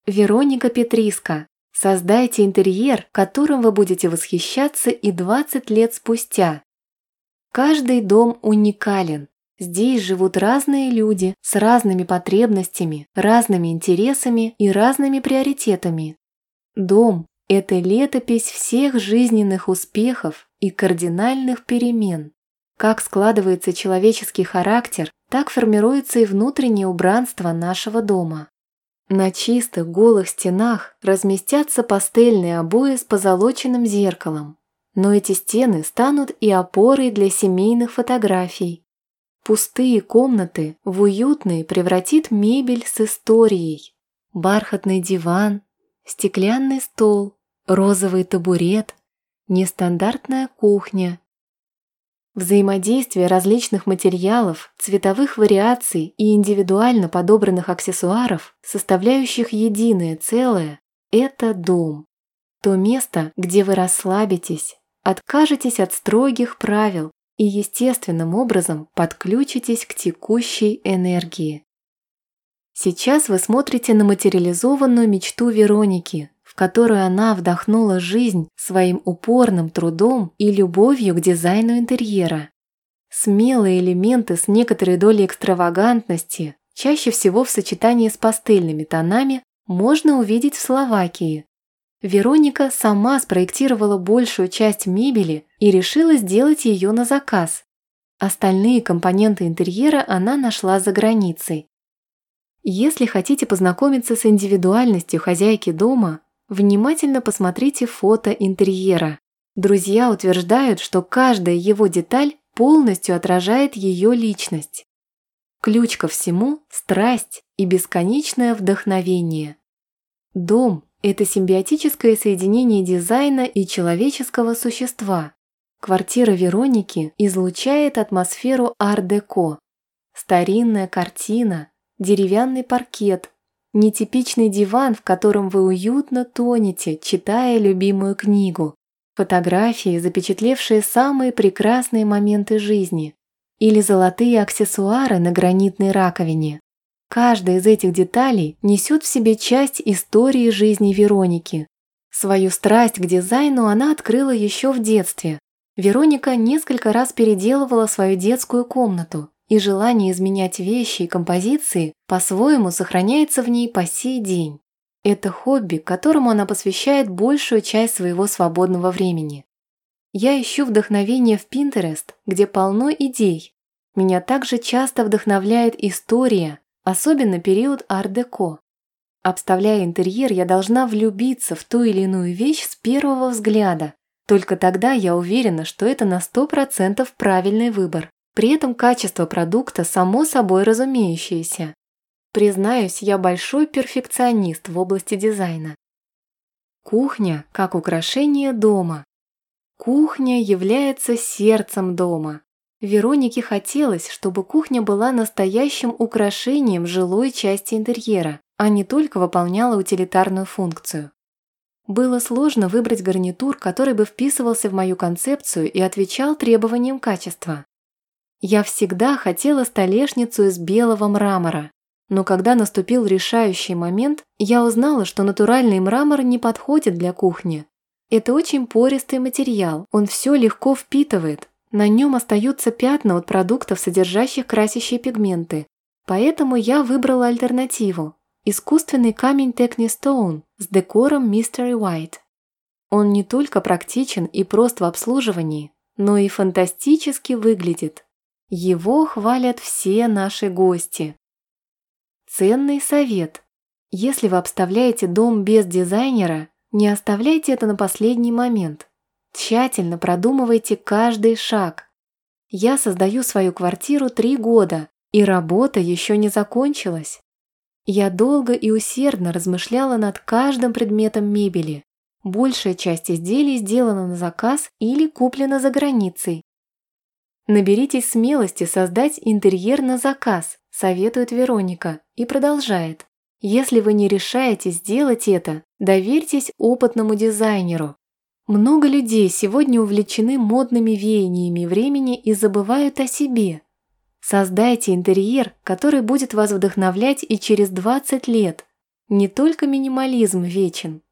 Вероника Петриско. Создайте интерьер, которым вы будете восхищаться и 20 лет спустя. Каждый дом уникален. Здесь живут разные люди с разными потребностями, разными интересами и разными приоритетами. Дом – это летопись всех жизненных успехов и кардинальных перемен. Как складывается человеческий характер, так формируется и внутреннее убранство нашего дома. На чистых голых стенах разместятся пастельные обои с позолоченным зеркалом, но эти стены станут и опорой для семейных фотографий. Пустые комнаты в уютные превратит мебель с историей. Бархатный диван, стеклянный стол, розовый табурет, нестандартная кухня. Взаимодействие различных материалов, цветовых вариаций и индивидуально подобранных аксессуаров, составляющих единое целое, это дом. То место, где вы расслабитесь, откажетесь от строгих правил и естественным образом подключитесь к текущей энергии. Сейчас вы смотрите на материализованную мечту Вероники, в которую она вдохнула жизнь своим упорным трудом и любовью к дизайну интерьера. Смелые элементы с некоторой долей экстравагантности, чаще всего в сочетании с пастельными тонами, можно увидеть в Словакии. Вероника сама спроектировала большую часть мебели и решила сделать ее на заказ. Остальные компоненты интерьера она нашла за границей. Если хотите познакомиться с индивидуальностью хозяйки дома, внимательно посмотрите фото интерьера. Друзья утверждают, что каждая его деталь полностью отражает ее личность. Ключ ко всему – страсть и бесконечное вдохновение. Дом – это симбиотическое соединение дизайна и человеческого существа. Квартира Вероники излучает атмосферу ар-деко. Старинная картина, деревянный паркет, нетипичный диван, в котором вы уютно тонете, читая любимую книгу, фотографии, запечатлевшие самые прекрасные моменты жизни, или золотые аксессуары на гранитной раковине. Каждая из этих деталей несет в себе часть истории жизни Вероники. Свою страсть к дизайну она открыла еще в детстве. Вероника несколько раз переделывала свою детскую комнату, и желание изменять вещи и композиции по-своему сохраняется в ней по сей день. Это хобби, которому она посвящает большую часть своего свободного времени. Я ищу вдохновение в Pinterest, где полно идей. Меня также часто вдохновляет история, особенно период ар-деко. Обставляя интерьер, я должна влюбиться в ту или иную вещь с первого взгляда. Только тогда я уверена, что это на 100% правильный выбор. При этом качество продукта само собой разумеющееся. Признаюсь, я большой перфекционист в области дизайна. Кухня как украшение дома. Кухня является сердцем дома. Веронике хотелось, чтобы кухня была настоящим украшением жилой части интерьера, а не только выполняла утилитарную функцию. Было сложно выбрать гарнитур, который бы вписывался в мою концепцию и отвечал требованиям качества. Я всегда хотела столешницу из белого мрамора, но когда наступил решающий момент, я узнала, что натуральный мрамор не подходит для кухни. Это очень пористый материал, он все легко впитывает, на нем остаются пятна от продуктов, содержащих красящие пигменты. Поэтому я выбрала альтернативу – искусственный камень Techni Stone с декором Mystery White. Он не только практичен и прост в обслуживании, но и фантастически выглядит. Его хвалят все наши гости. Ценный совет. Если вы обставляете дом без дизайнера, не оставляйте это на последний момент. Тщательно продумывайте каждый шаг. Я создаю свою квартиру 3 года, и работа еще не закончилась. Я долго и усердно размышляла над каждым предметом мебели. Большая часть изделий сделана на заказ или куплена за границей. Наберитесь смелости создать интерьер на заказ, советует Вероника, и продолжает. Если вы не решаетесь сделать это, доверьтесь опытному дизайнеру. Много людей сегодня увлечены модными веяниями времени и забывают о себе. Создайте интерьер, который будет вас вдохновлять и через 20 лет. Не только минимализм вечен,